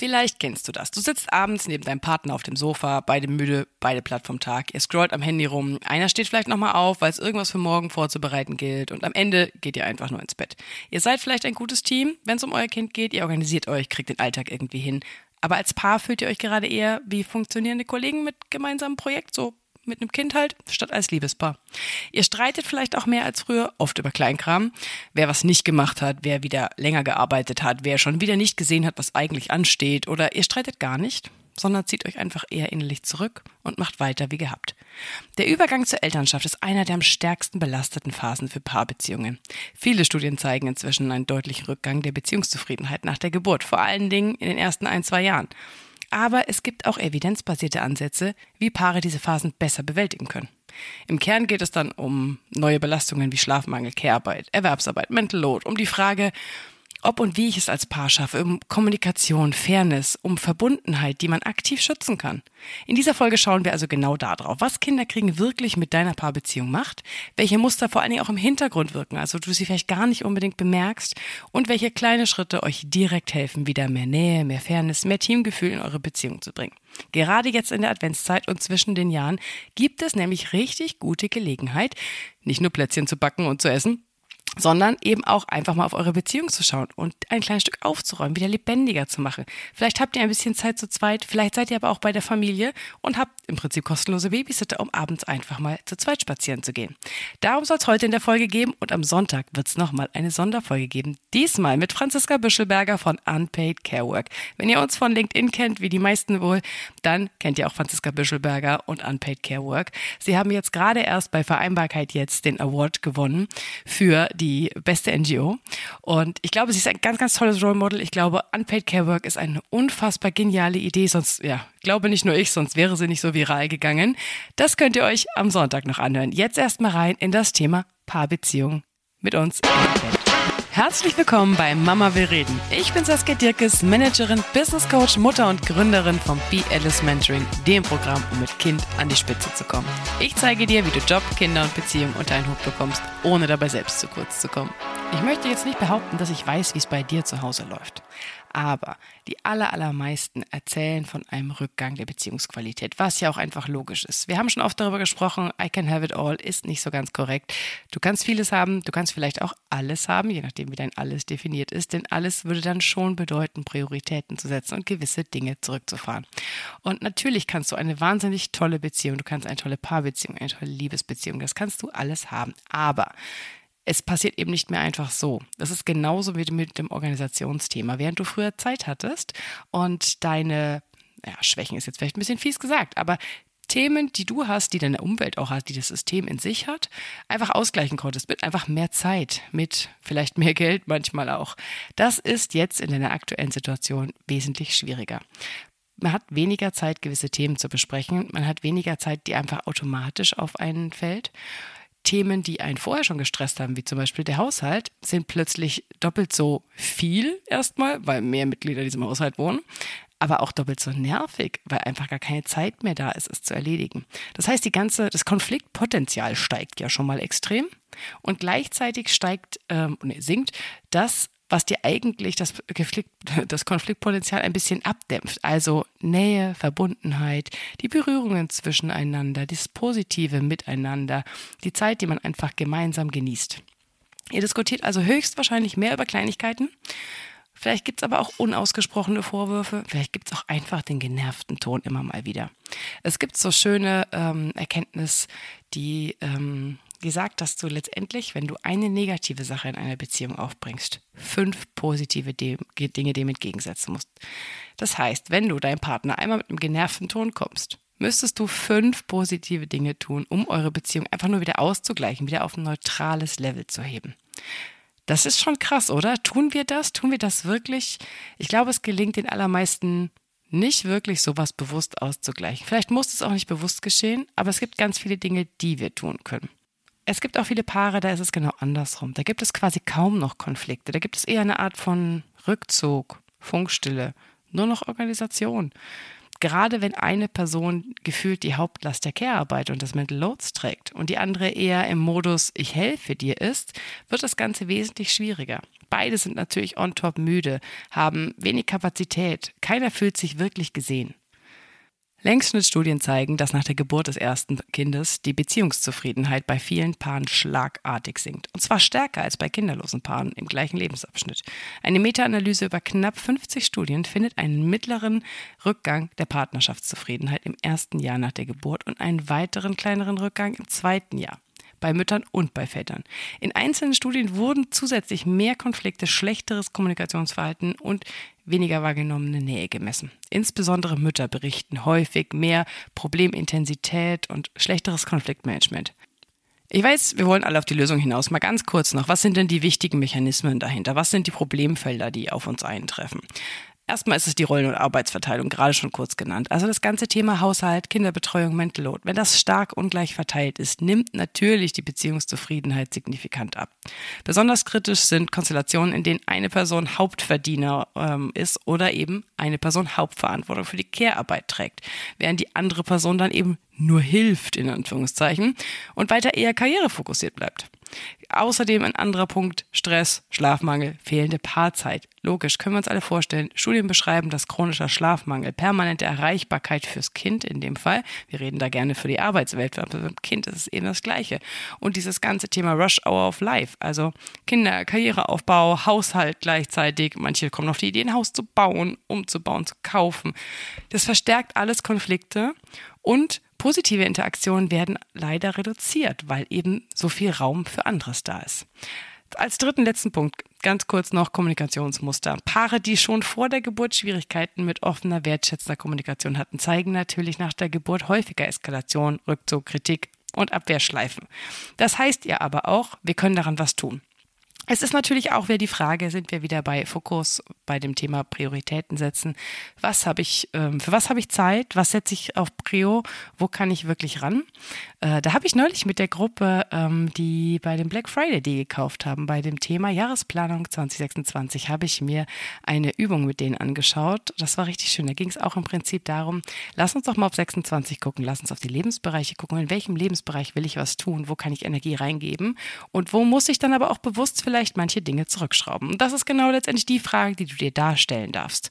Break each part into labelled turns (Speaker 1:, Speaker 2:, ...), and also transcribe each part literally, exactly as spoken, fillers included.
Speaker 1: Vielleicht kennst du das. Du sitzt abends neben deinem Partner auf dem Sofa, beide müde, beide platt vom Tag. Ihr scrollt am Handy rum. Einer steht vielleicht nochmal auf, weil es irgendwas für morgen vorzubereiten gilt. Und am Ende geht ihr einfach nur ins Bett. Ihr seid vielleicht ein gutes Team, wenn es um euer Kind geht. Ihr organisiert euch, kriegt den Alltag irgendwie hin. Aber als Paar fühlt ihr euch gerade eher wie funktionierende Kollegen mit gemeinsamem Projekt, so mit einem Kind halt, statt als Liebespaar. Ihr streitet vielleicht auch mehr als früher, oft über Kleinkram. Wer was nicht gemacht hat, wer wieder länger gearbeitet hat, wer schon wieder nicht gesehen hat, was eigentlich ansteht. Oder ihr streitet gar nicht, sondern zieht euch einfach eher innerlich zurück und macht weiter wie gehabt. Der Übergang zur Elternschaft ist einer der am stärksten belasteten Phasen für Paarbeziehungen. Viele Studien zeigen inzwischen einen deutlichen Rückgang der Beziehungszufriedenheit nach der Geburt, vor allen Dingen in den ersten ein, zwei Jahren. Aber es gibt auch evidenzbasierte Ansätze, wie Paare diese Phasen besser bewältigen können. Im Kern geht es dann um neue Belastungen wie Schlafmangel, Care-Arbeit, Erwerbsarbeit, Mental Load, um die Frage, ob und wie ich es als Paar schaffe, um Kommunikation, Fairness, um Verbundenheit, die man aktiv schützen kann. In dieser Folge schauen wir also genau darauf, was Kinderkriegen wirklich mit deiner Paarbeziehung macht, welche Muster vor allen Dingen auch im Hintergrund wirken, also du sie vielleicht gar nicht unbedingt bemerkst und welche kleine Schritte euch direkt helfen, wieder mehr Nähe, mehr Fairness, mehr Teamgefühl in eure Beziehung zu bringen. Gerade jetzt in der Adventszeit und zwischen den Jahren gibt es nämlich richtig gute Gelegenheit, nicht nur Plätzchen zu backen und zu essen, sondern eben auch einfach mal auf eure Beziehung zu schauen und ein kleines Stück aufzuräumen, wieder lebendiger zu machen. Vielleicht habt ihr ein bisschen Zeit zu zweit, vielleicht seid ihr aber auch bei der Familie und habt im Prinzip kostenlose Babysitter, um abends einfach mal zu zweit spazieren zu gehen. Darum soll es heute in der Folge geben und am Sonntag wird es nochmal eine Sonderfolge geben. Diesmal mit Franziska Büschelberger von Unpaid Care Work. Wenn ihr uns von LinkedIn kennt, wie die meisten wohl, dann kennt ihr auch Franziska Büschelberger und Unpaid Care Work. Sie haben jetzt gerade erst bei Vereinbarkeit jetzt den Award gewonnen für die beste N G O. Und ich glaube, sie ist ein ganz, ganz tolles Role Model. Ich glaube, Unpaid Care Work ist eine unfassbar geniale Idee. Sonst, ja, glaube nicht nur ich, sonst wäre sie nicht so viral gegangen. Das könnt ihr euch am Sonntag noch anhören. Jetzt erstmal rein in das Thema Paarbeziehung mit uns in der Welt. Herzlich willkommen bei Mama will reden. Ich bin Saskia Dirkes, Managerin, Business Coach, Mutter und Gründerin von Be Alice Mentoring, dem Programm, um mit Kind an die Spitze zu kommen. Ich zeige dir, wie du Job, Kinder und Beziehung unter einen Hut bekommst, ohne dabei selbst zu kurz zu kommen. Ich möchte jetzt nicht behaupten, dass ich weiß, wie es bei dir zu Hause läuft. Aber die aller, allermeisten erzählen von einem Rückgang der Beziehungsqualität, was ja auch einfach logisch ist. Wir haben schon oft darüber gesprochen, I can have it all ist nicht so ganz korrekt. Du kannst vieles haben, du kannst vielleicht auch alles haben, je nachdem wie dein alles definiert ist, denn alles würde dann schon bedeuten, Prioritäten zu setzen und gewisse Dinge zurückzufahren. Und natürlich kannst du eine wahnsinnig tolle Beziehung, du kannst eine tolle Paarbeziehung, eine tolle Liebesbeziehung, das kannst du alles haben, aber es passiert eben nicht mehr einfach so. Das ist genauso wie mit dem Organisationsthema. Während du früher Zeit hattest und deine, ja, Schwächen ist jetzt vielleicht ein bisschen fies gesagt, aber Themen, die du hast, die deine Umwelt auch hat, die das System in sich hat, einfach ausgleichen konntest mit einfach mehr Zeit, mit vielleicht mehr Geld manchmal auch. Das ist jetzt in deiner aktuellen Situation wesentlich schwieriger. Man hat weniger Zeit, gewisse Themen zu besprechen. Man hat weniger Zeit, die einfach automatisch auf einen fällt. Themen, die einen vorher schon gestresst haben, wie zum Beispiel der Haushalt, sind plötzlich doppelt so viel erstmal, weil mehr Mitglieder in diesem Haushalt wohnen, aber auch doppelt so nervig, weil einfach gar keine Zeit mehr da ist, es zu erledigen. Das heißt, die ganze, das Konfliktpotenzial steigt ja schon mal extrem und gleichzeitig steigt, ähm, nee, sinkt das, was dir eigentlich das, Konflikt, das Konfliktpotenzial ein bisschen abdämpft. Also Nähe, Verbundenheit, die Berührungen zwischeneinander, das positive Miteinander, die Zeit, die man einfach gemeinsam genießt. Ihr diskutiert also höchstwahrscheinlich mehr über Kleinigkeiten. Vielleicht gibt es aber auch unausgesprochene Vorwürfe. Vielleicht gibt es auch einfach den genervten Ton immer mal wieder. Es gibt so schöne ähm, Erkenntnis, die ähm, die sagt, dass du letztendlich, wenn du eine negative Sache in einer Beziehung aufbringst, fünf positive De- Dinge dem entgegensetzen musst. Das heißt, wenn du deinem Partner einmal mit einem genervten Ton kommst, müsstest du fünf positive Dinge tun, um eure Beziehung einfach nur wieder auszugleichen, wieder auf ein neutrales Level zu heben. Das ist schon krass, oder? Tun wir das? Tun wir das wirklich? Ich glaube, es gelingt den allermeisten nicht wirklich, sowas bewusst auszugleichen. Vielleicht muss es auch nicht bewusst geschehen, aber es gibt ganz viele Dinge, die wir tun können. Es gibt auch viele Paare, da ist es genau andersrum. Da gibt es quasi kaum noch Konflikte. Da gibt es eher eine Art von Rückzug, Funkstille, nur noch Organisation. Gerade wenn eine Person gefühlt die Hauptlast der Care-Arbeit und des Mental Loads trägt und die andere eher im Modus Ich helfe dir ist, wird das Ganze wesentlich schwieriger. Beide sind natürlich on top müde, haben wenig Kapazität, keiner fühlt sich wirklich gesehen. Längsschnittstudien zeigen, dass nach der Geburt des ersten Kindes die Beziehungszufriedenheit bei vielen Paaren schlagartig sinkt. Und zwar stärker als bei kinderlosen Paaren im gleichen Lebensabschnitt. Eine Meta-Analyse über knapp fünfzig Studien findet einen mittleren Rückgang der Partnerschaftszufriedenheit im ersten Jahr nach der Geburt und einen weiteren kleineren Rückgang im zweiten Jahr. Bei Müttern und bei Vätern. In einzelnen Studien wurden zusätzlich mehr Konflikte, schlechteres Kommunikationsverhalten und weniger wahrgenommene Nähe gemessen. Insbesondere Mütter berichten häufig mehr Problemintensität und schlechteres Konfliktmanagement. Ich weiß, wir wollen alle auf die Lösung hinaus. Mal ganz kurz noch, was sind denn die wichtigen Mechanismen dahinter? Was sind die Problemfelder, die auf uns eintreffen? Erstmal ist es die Rollen- und Arbeitsverteilung, gerade schon kurz genannt. Also das ganze Thema Haushalt, Kinderbetreuung, Mental Load. Wenn das stark ungleich verteilt ist, nimmt natürlich die Beziehungszufriedenheit signifikant ab. Besonders kritisch sind Konstellationen, in denen eine Person Hauptverdiener ähm, ist oder eben eine Person Hauptverantwortung für die Care-Arbeit trägt, während die andere Person dann eben nur hilft, in Anführungszeichen, und weiter eher karrierefokussiert bleibt. Außerdem ein anderer Punkt, Stress, Schlafmangel, fehlende Paarzeit. Logisch, können wir uns alle vorstellen. Studien beschreiben, dass chronischer Schlafmangel, permanente Erreichbarkeit fürs Kind in dem Fall, wir reden da gerne für die Arbeitswelt, aber beim Kind ist es eben das Gleiche. Und dieses ganze Thema Rush Hour of Life, also Kinder, Karriereaufbau, Haushalt gleichzeitig, manche kommen auf die Idee, ein Haus zu bauen, umzubauen, zu kaufen. Das verstärkt alles Konflikte und positive Interaktionen werden leider reduziert, weil eben so viel Raum für anderes da ist. Als dritten letzten Punkt ganz kurz noch Kommunikationsmuster. Paare, die schon vor der Geburt Schwierigkeiten mit offener, wertschätzender Kommunikation hatten, zeigen natürlich nach der Geburt häufiger Eskalation, Rückzug, Kritik und Abwehrschleifen. Das heißt ja aber auch, wir können daran was tun. Es ist natürlich auch wieder die Frage, sind wir wieder bei Fokus, bei dem Thema Prioritäten setzen. Was habe ich, ähm, für was habe ich Zeit? Was setze ich auf Prio? Wo kann ich wirklich ran? Äh, da habe ich neulich mit der Gruppe, ähm, die bei dem Black Friday Day gekauft haben, bei dem Thema Jahresplanung zwanzig sechsundzwanzig, habe ich mir eine Übung mit denen angeschaut. Das war richtig schön. Da ging es auch im Prinzip darum, lass uns doch mal auf sechsundzwanzig gucken, lass uns auf die Lebensbereiche gucken. In welchem Lebensbereich will ich was tun? Wo kann ich Energie reingeben? Und wo muss ich dann aber auch bewusst vielleicht vielleicht manche Dinge zurückschrauben. Und das ist genau letztendlich die Frage, die du dir da stellen darfst.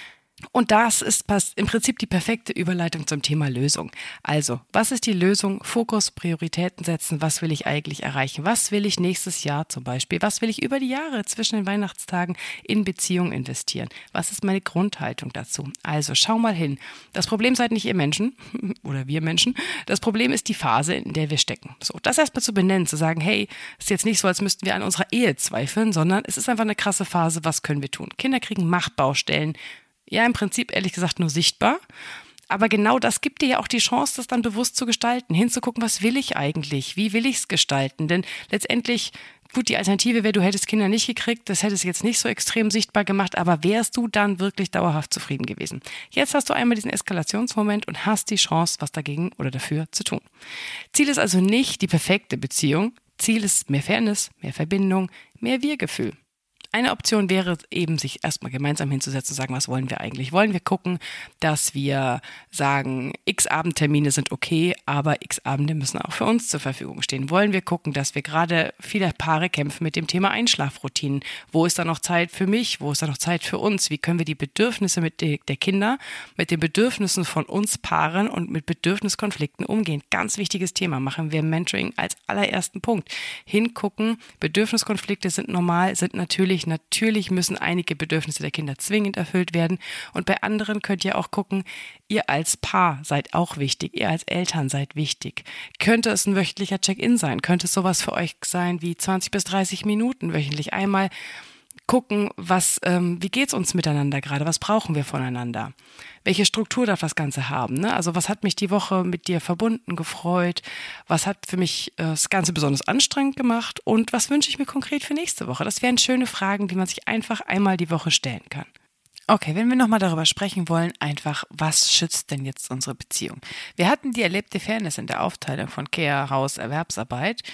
Speaker 1: Und das ist im Prinzip die perfekte Überleitung zum Thema Lösung. Also, was ist die Lösung? Fokus, Prioritäten setzen. Was will ich eigentlich erreichen? Was will ich nächstes Jahr zum Beispiel? Was will ich über die Jahre zwischen den Weihnachtstagen in Beziehung investieren? Was ist meine Grundhaltung dazu? Also, schau mal hin. Das Problem seid nicht ihr Menschen oder wir Menschen. Das Problem ist die Phase, in der wir stecken. So, das erstmal zu benennen, zu sagen, hey, ist jetzt nicht so, als müssten wir an unserer Ehe zweifeln, sondern es ist einfach eine krasse Phase. Was können wir tun? Kinder kriegen Machtbaustellen. Ja, im Prinzip ehrlich gesagt nur sichtbar. Aber genau das gibt dir ja auch die Chance, das dann bewusst zu gestalten, hinzugucken, was will ich eigentlich, wie will ich es gestalten? Denn letztendlich, gut, die Alternative wäre, du hättest Kinder nicht gekriegt, das hätte es jetzt nicht so extrem sichtbar gemacht, aber wärst du dann wirklich dauerhaft zufrieden gewesen? Jetzt hast du einmal diesen Eskalationsmoment und hast die Chance, was dagegen oder dafür zu tun. Ziel ist also nicht die perfekte Beziehung, Ziel ist mehr Fairness, mehr Verbindung, mehr Wir-Gefühl. Eine Option wäre eben, sich erstmal gemeinsam hinzusetzen und sagen, was wollen wir eigentlich? Wollen wir gucken, dass wir sagen, x Abendtermine sind okay, aber x Abende müssen auch für uns zur Verfügung stehen? Wollen wir gucken, dass wir gerade, viele Paare kämpfen mit dem Thema Einschlafroutinen. Wo ist da noch Zeit für mich? Wo ist da noch Zeit für uns? Wie können wir die Bedürfnisse mit de- der Kinder, mit den Bedürfnissen von uns Paaren und mit Bedürfniskonflikten umgehen? Ganz wichtiges Thema. Machen wir im Mentoring als allerersten Punkt. Hingucken, Bedürfniskonflikte sind normal, sind natürlich Natürlich müssen einige Bedürfnisse der Kinder zwingend erfüllt werden und bei anderen könnt ihr auch gucken, ihr als Paar seid auch wichtig, ihr als Eltern seid wichtig. Könnte es ein wöchentlicher Check-in sein? Könnte es sowas für euch sein wie zwanzig bis dreißig Minuten wöchentlich einmal gucken, was, ähm, wie geht's uns miteinander gerade, was brauchen wir voneinander, welche Struktur darf das Ganze haben, ne? Also was hat mich die Woche mit dir verbunden, gefreut, was hat für mich äh, das Ganze besonders anstrengend gemacht und was wünsche ich mir konkret für nächste Woche? Das wären schöne Fragen, die man sich einfach einmal die Woche stellen kann. Okay, wenn wir nochmal darüber sprechen wollen, einfach, was schützt denn jetzt unsere Beziehung? Wir hatten die erlebte Fairness in der Aufteilung von Care, Haus, Erwerbsarbeit.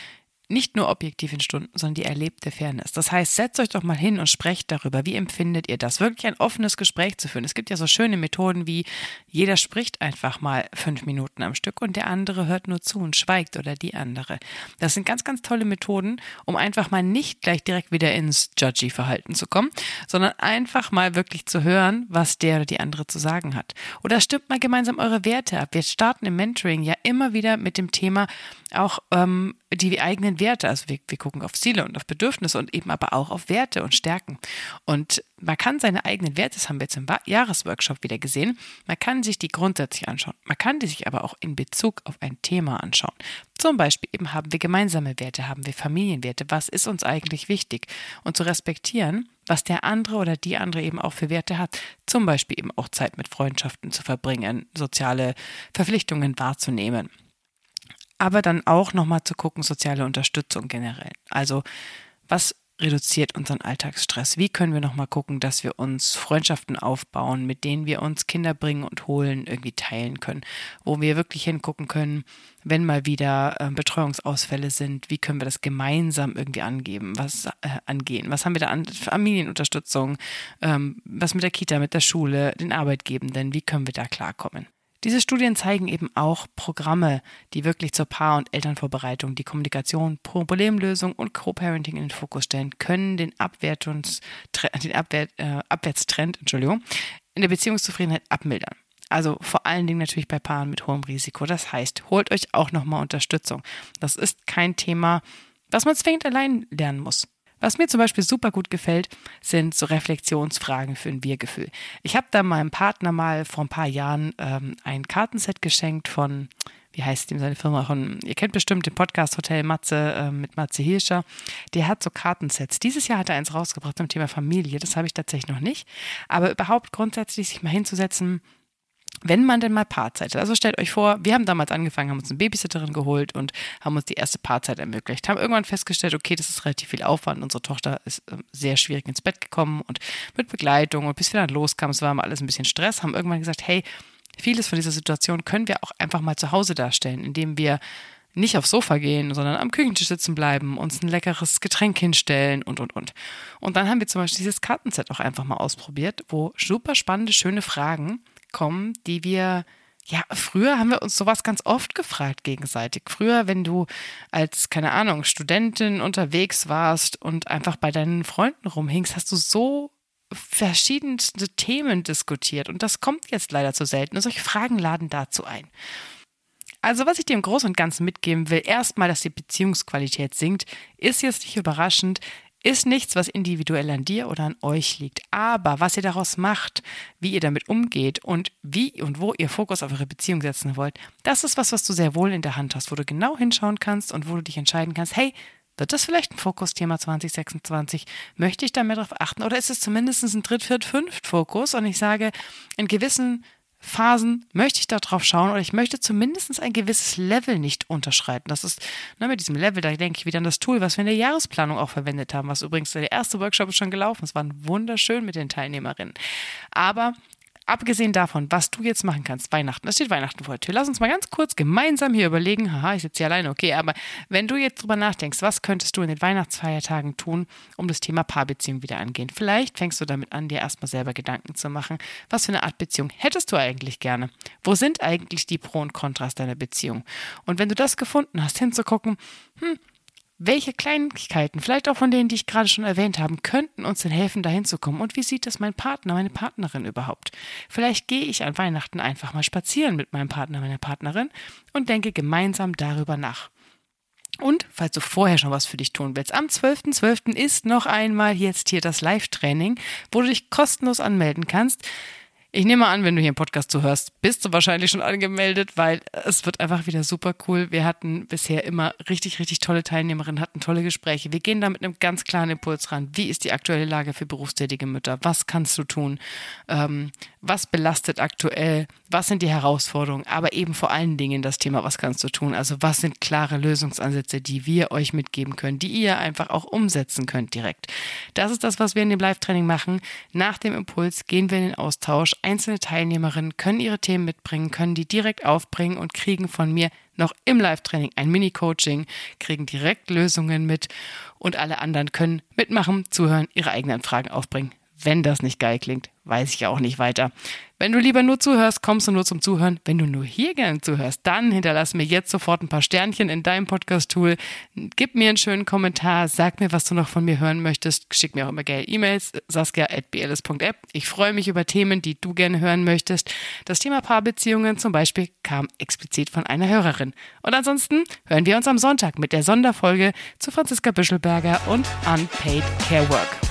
Speaker 1: nicht nur objektiv in Stunden, sondern die erlebte Fairness. Das heißt, setzt euch doch mal hin und sprecht darüber. Wie empfindet ihr das? Wirklich ein offenes Gespräch zu führen. Es gibt ja so schöne Methoden wie, jeder spricht einfach mal fünf Minuten am Stück und der andere hört nur zu und schweigt oder die andere. Das sind ganz, ganz tolle Methoden, um einfach mal nicht gleich direkt wieder ins Judgy-Verhalten zu kommen, sondern einfach mal wirklich zu hören, was der oder die andere zu sagen hat. Oder stimmt mal gemeinsam eure Werte ab. Wir starten im Mentoring ja immer wieder mit dem Thema auch ähm, die eigenen Werte. Also wir, wir gucken auf Ziele und auf Bedürfnisse und eben aber auch auf Werte und Stärken. Und man kann seine eigenen Werte, das haben wir jetzt im Jahresworkshop wieder gesehen, man kann sich die grundsätzlich anschauen. Man kann die sich aber auch in Bezug auf ein Thema anschauen. Zum Beispiel eben haben wir gemeinsame Werte, haben wir Familienwerte. Was ist uns eigentlich wichtig? Und zu respektieren, was der andere oder die andere eben auch für Werte hat. Zum Beispiel eben auch Zeit mit Freundschaften zu verbringen, soziale Verpflichtungen wahrzunehmen. Aber dann auch nochmal zu gucken, soziale Unterstützung generell. Also was reduziert unseren Alltagsstress? Wie können wir nochmal gucken, dass wir uns Freundschaften aufbauen, mit denen wir uns Kinder bringen und holen, irgendwie teilen können? Wo wir wirklich hingucken können, wenn mal wieder äh, Betreuungsausfälle sind, wie können wir das gemeinsam irgendwie angeben, was äh, angehen? Was haben wir da an Familienunterstützung? Ähm, was mit der Kita, mit der Schule, den Arbeitgebenden? Wie können wir da klarkommen? Diese Studien zeigen eben auch Programme, die wirklich zur Paar- und Elternvorbereitung, die Kommunikation, Problemlösung und Co-Parenting in den Fokus stellen, können den, Abwertungs- den Abwehr, äh, Abwärtstrend Entschuldigung, in der Beziehungszufriedenheit abmildern. Also vor allen Dingen natürlich bei Paaren mit hohem Risiko. Das heißt, holt euch auch nochmal Unterstützung. Das ist kein Thema, was man zwingend allein lernen muss. Was mir zum Beispiel super gut gefällt, sind so Reflexionsfragen für ein Wir-Gefühl. Ich habe da meinem Partner mal vor ein paar Jahren ähm, ein Kartenset geschenkt von, wie heißt ihm seine Firma? Von, ihr kennt bestimmt den Podcast Hotel Matze äh, mit Matze Hirscher. Der hat so Kartensets. Dieses Jahr hat er eins rausgebracht zum Thema Familie. Das habe ich tatsächlich noch nicht. Aber überhaupt grundsätzlich sich mal hinzusetzen, wenn man denn mal Paarzeit hat. Also stellt euch vor, wir haben damals angefangen, haben uns eine Babysitterin geholt und haben uns die erste Paarzeit ermöglicht. Haben irgendwann festgestellt, okay, das ist relativ viel Aufwand. Unsere Tochter ist äh, sehr schwierig ins Bett gekommen und mit Begleitung und bis wir dann loskamen, es war mal alles ein bisschen Stress, haben irgendwann gesagt, hey, vieles von dieser Situation können wir auch einfach mal zu Hause darstellen, indem wir nicht aufs Sofa gehen, sondern am Küchentisch sitzen bleiben, uns ein leckeres Getränk hinstellen und, und, und. Und dann haben wir zum Beispiel dieses Kartenset auch einfach mal ausprobiert, wo super spannende, schöne Fragen kommen, die wir, ja, früher haben wir uns sowas ganz oft gefragt gegenseitig. Früher, wenn du als, keine Ahnung, Studentin unterwegs warst und einfach bei deinen Freunden rumhingst, hast du so verschiedenste Themen diskutiert und das kommt jetzt leider zu selten. Und solche Fragen laden dazu ein. Also was ich dir im Großen und Ganzen mitgeben will, erstmal, dass die Beziehungsqualität sinkt, ist jetzt nicht überraschend, ist nichts, was individuell an dir oder an euch liegt. Aber was ihr daraus macht, wie ihr damit umgeht und wie und wo ihr Fokus auf eure Beziehung setzen wollt, das ist was, was du sehr wohl in der Hand hast, wo du genau hinschauen kannst und wo du dich entscheiden kannst, hey, wird das vielleicht ein Fokusthema zwanzig sechsundzwanzig? Möchte ich da mehr darauf achten? Oder ist es zumindest ein Dritt-, Viert-, Fünft-Fokus? Und ich sage, in gewissen Phasen möchte ich da drauf schauen oder ich möchte zumindest ein gewisses Level nicht unterschreiten. Das ist, ne, mit diesem Level, da denke ich wieder an das Tool, was wir in der Jahresplanung auch verwendet haben, was übrigens der erste Workshop ist schon gelaufen. Es war wunderschön mit den Teilnehmerinnen. Aber abgesehen davon, was du jetzt machen kannst, Weihnachten, es steht Weihnachten vor der Tür. Lass uns mal ganz kurz gemeinsam hier überlegen, haha, ich sitze hier alleine, okay, aber wenn du jetzt drüber nachdenkst, was könntest du in den Weihnachtsfeiertagen tun, um das Thema Paarbeziehung wieder angehen? Vielleicht fängst du damit an, dir erstmal selber Gedanken zu machen, was für eine Art Beziehung hättest du eigentlich gerne? Wo sind eigentlich die Pro und Kontras deiner Beziehung? Und wenn du das gefunden hast, hinzugucken, hm, welche Kleinigkeiten, vielleicht auch von denen, die ich gerade schon erwähnt habe, könnten uns denn helfen, dahin zu kommen? Und wie sieht das mein Partner, meine Partnerin überhaupt? Vielleicht gehe ich an Weihnachten einfach mal spazieren mit meinem Partner, meiner Partnerin und denke gemeinsam darüber nach. Und falls du vorher schon was für dich tun willst, am zwölften zwölften ist noch einmal jetzt hier das Live-Training, wo du dich kostenlos anmelden kannst. Ich nehme an, wenn du hier im Podcast zuhörst, bist du wahrscheinlich schon angemeldet, weil es wird einfach wieder super cool. Wir hatten bisher immer richtig, richtig tolle Teilnehmerinnen, hatten tolle Gespräche. Wir gehen da mit einem ganz klaren Impuls ran. Wie ist die aktuelle Lage für berufstätige Mütter? Was kannst du tun? Ähm, was belastet aktuell? Was sind die Herausforderungen? Aber eben vor allen Dingen das Thema, was kannst du tun? Also was sind klare Lösungsansätze, die wir euch mitgeben können, die ihr einfach auch umsetzen könnt direkt. Das ist das, was wir in dem Live-Training machen. Nach dem Impuls gehen wir in den Austausch. Einzelne Teilnehmerinnen können ihre Themen mitbringen, können die direkt aufbringen und kriegen von mir noch im Live-Training ein Mini-Coaching, kriegen direkt Lösungen mit und alle anderen können mitmachen, zuhören, ihre eigenen Fragen aufbringen. Wenn das nicht geil klingt, weiß ich auch nicht weiter. Wenn du lieber nur zuhörst, kommst du nur zum Zuhören. Wenn du nur hier gerne zuhörst, dann hinterlass mir jetzt sofort ein paar Sternchen in deinem Podcast-Tool. Gib mir einen schönen Kommentar, sag mir, was du noch von mir hören möchtest. Schick mir auch immer gerne E-Mails, saskia at b l s punkt app. Ich freue mich über Themen, die du gerne hören möchtest. Das Thema Paarbeziehungen zum Beispiel kam explizit von einer Hörerin. Und ansonsten hören wir uns am Sonntag mit der Sonderfolge zu Franziska Büschelberger und Unpaid Care Work.